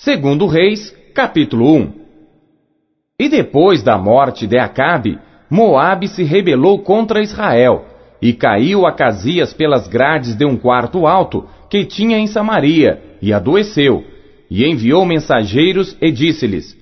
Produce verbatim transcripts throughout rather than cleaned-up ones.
Segundo Reis, capítulo um. E depois da morte de Acabe, Moabe se rebelou contra Israel, e caiu Acasias pelas grades de um quarto alto que tinha em Samaria, e adoeceu, e enviou mensageiros e disse-lhes: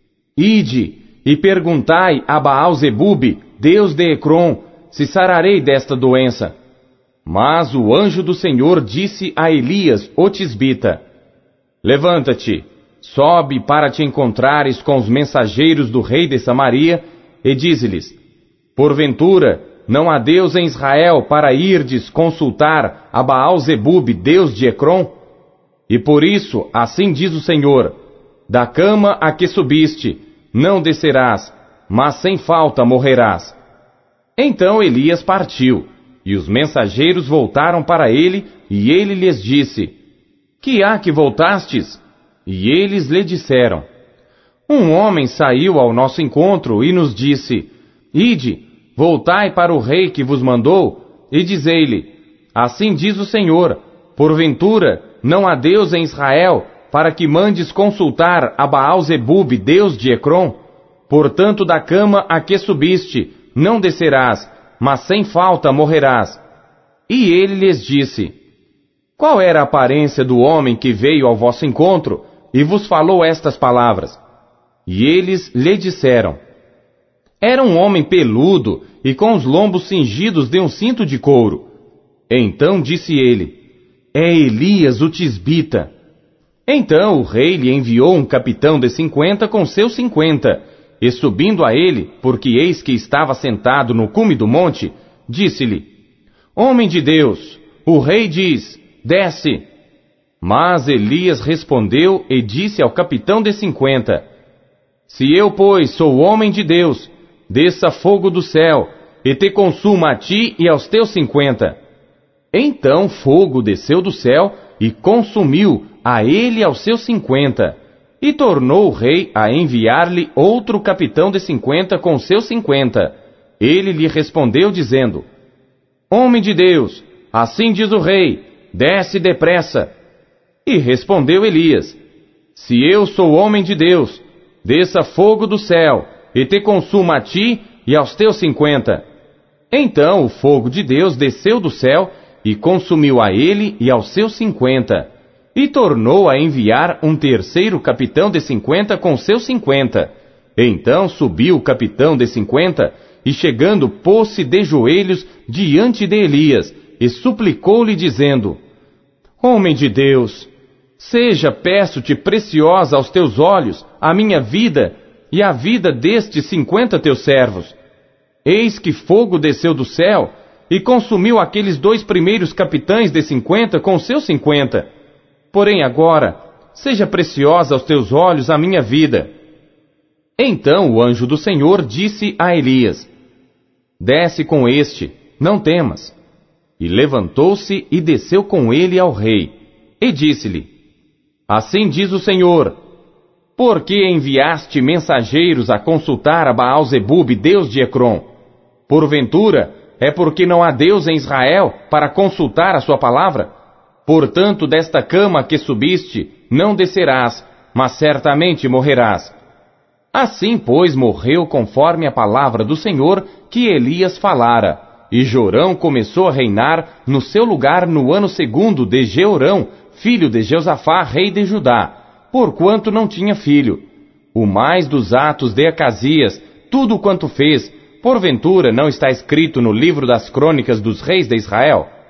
Ide, e perguntai a Baal-zebube, Deus de Ecrom, se sararei desta doença. Mas o anjo do Senhor disse a Elias, o tisbita: Levanta-te, sobe para te encontrares com os mensageiros do rei de Samaria, e dize-lhes: Porventura, não há Deus em Israel para irdes consultar a Baal-zebube, Deus de Ecrom? E por isso, assim diz o Senhor: Da cama a que subiste, não descerás, mas sem falta morrerás. Então Elias partiu, e os mensageiros voltaram para ele, e ele lhes disse: Que há que voltastes? E eles lhe disseram: Um homem saiu ao nosso encontro e nos disse: Ide, voltai para o rei que vos mandou, e dizei-lhe: Assim diz o Senhor: Porventura, não há Deus em Israel, para que mandes consultar a Baal-zebube, Deus de Ecrom? Portanto, da cama a que subiste, não descerás, mas sem falta morrerás. E ele lhes disse: Qual era a aparência do homem que veio ao vosso encontro e vos falou estas palavras? E eles lhe disseram: Era um homem peludo e com os lombos cingidos de um cinto de couro. Então disse ele: É Elias o tisbita. Então o rei lhe enviou um capitão de cinquenta com seus cinquenta, e subindo a ele, porque eis que estava sentado no cume do monte, disse-lhe: Homem de Deus, o rei diz: Desce. Mas Elias respondeu e disse ao capitão de cinquenta: Se eu, pois, sou homem de Deus, desça fogo do céu, e te consuma a ti e aos teus cinquenta. Então fogo desceu do céu, e consumiu a ele e aos seus cinquenta. E tornou o rei a enviar-lhe outro capitão de cinquenta com seus cinquenta. Ele lhe respondeu dizendo: Homem de Deus, assim diz o rei, desce depressa. E respondeu Elias: Se eu sou homem de Deus, desça fogo do céu, e te consuma a ti e aos teus cinquenta. Então o fogo de Deus desceu do céu, e consumiu a ele e aos seus cinquenta. E tornou a enviar um terceiro capitão de cinquenta com seus cinquenta. Então subiu o capitão de cinquenta, e chegando pôs-se de joelhos diante de Elias, e suplicou-lhe dizendo: Homem de Deus, seja, peço-te, preciosa aos teus olhos a minha vida e a vida destes cinquenta teus servos. Eis que fogo desceu do céu, e consumiu aqueles dois primeiros capitães de cinquenta com seus cinquenta. Porém agora, seja preciosa aos teus olhos a minha vida. Então o anjo do Senhor disse a Elias: Desce com este, não temas. E levantou-se e desceu com ele ao rei. E disse-lhe: Assim diz o Senhor: Por que enviaste mensageiros a consultar a Baal-zebube, Deus de Ecrom? Porventura, é porque não há Deus em Israel para consultar a sua palavra? Portanto, desta cama que subiste, não descerás, mas certamente morrerás. Assim, pois, morreu conforme a palavra do Senhor que Elias falara. E Jorão começou a reinar no seu lugar no ano segundo de Jeorão, filho de Josafá, rei de Judá, porquanto não tinha filho. O mais dos atos de Acasias, tudo quanto fez, porventura não está escrito no livro das crônicas dos reis de Israel?